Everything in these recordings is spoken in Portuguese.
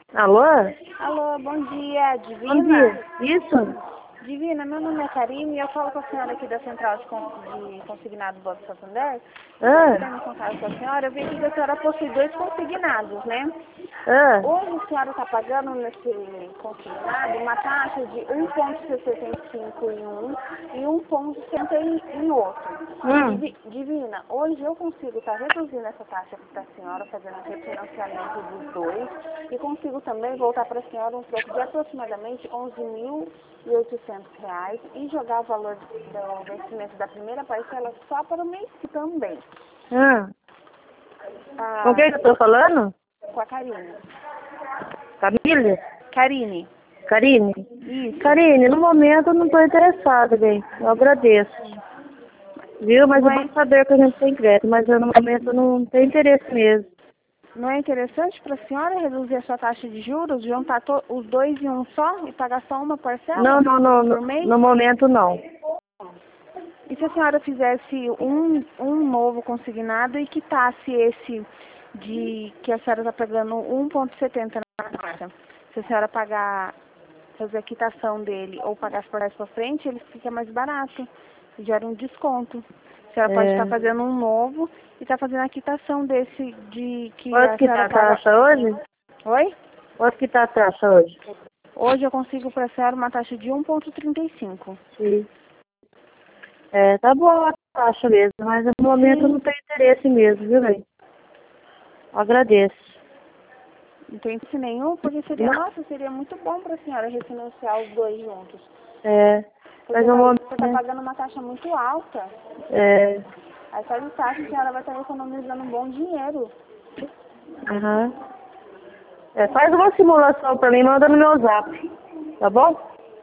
Alô? Alô, bom dia, Divina? Bom dia. Isso? Divina, meu nome é Karine e eu falo com a senhora aqui da Central de Consignado do Banco Santander. Ah, Estou em contato com a senhora, eu vi que a senhora possui dois consignados, né? ah. Hoje a senhora está pagando nesse consignado uma taxa de 1,65 em um e 1,60 em outro. Divina, hoje eu consigo estar reduzindo essa taxa para a senhora, fazendo o refinanciamento dos dois, e consigo também voltar para a senhora um troco de aproximadamente R$ 11.800 e jogar o valor do vencimento da primeira parcela só para o mês que também. Ah. Com Ah, quem que eu tô falando? com a Karine. Camila? Karine, Karine? isso. Karine, no momento eu não tô interessada, bem. Eu agradeço. Viu? Mas é bom Mas saber que a gente tem crédito, mas eu, no momento eu não tenho interesse mesmo. não é interessante para a senhora reduzir a sua taxa de juros, juntar os dois em um só e pagar só uma parcela por mês? No momento não. E se a senhora fizesse um novo consignado e quitasse esse de que a senhora está pagando 1,70 na taxa? Se a senhora fazer a quitação dele ou pagar as parcelas para frente, ele fica mais barato. Gera um desconto. A senhora pode estar fazendo um novo e estar fazendo a quitação desse de que Quanto a que tá senhora a paga. taxa hoje? Oi? Quanto que tá a taxa hoje? Hoje eu consigo para a senhora uma taxa de 1,35. Sim. É, tá boa a taxa mesmo, mas no momento eu não Sim. tenho interesse mesmo, viu, bem? Agradeço. Não tem interesse nenhum, porque seria muito bom para a senhora refinanciar os dois juntos. É, mas Porque no você momento, está pagando uma taxa muito alta. é, Aí só de taxa a senhora vai estar economizando um bom dinheiro. aham. É, faz uma simulação pra mim, manda no meu zap, tá bom?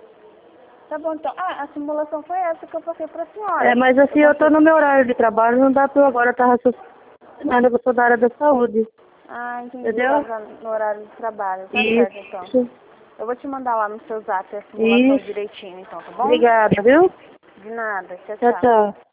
Tá bom, então. Ah, a simulação foi essa que eu passei para a É, senhora. mas assim, eu tô no meu horário de trabalho, não dá pra eu agora estar raciocinando, eu sou da área da saúde, Ah, entendi. entendeu? Tava no horário de trabalho. Tá certo, então. Isso, Eu vou te mandar lá no seu zap a simulação isso. direitinho, então, tá bom? Obrigada, viu? De nada. Tchau, Tchau, tchau. tchau.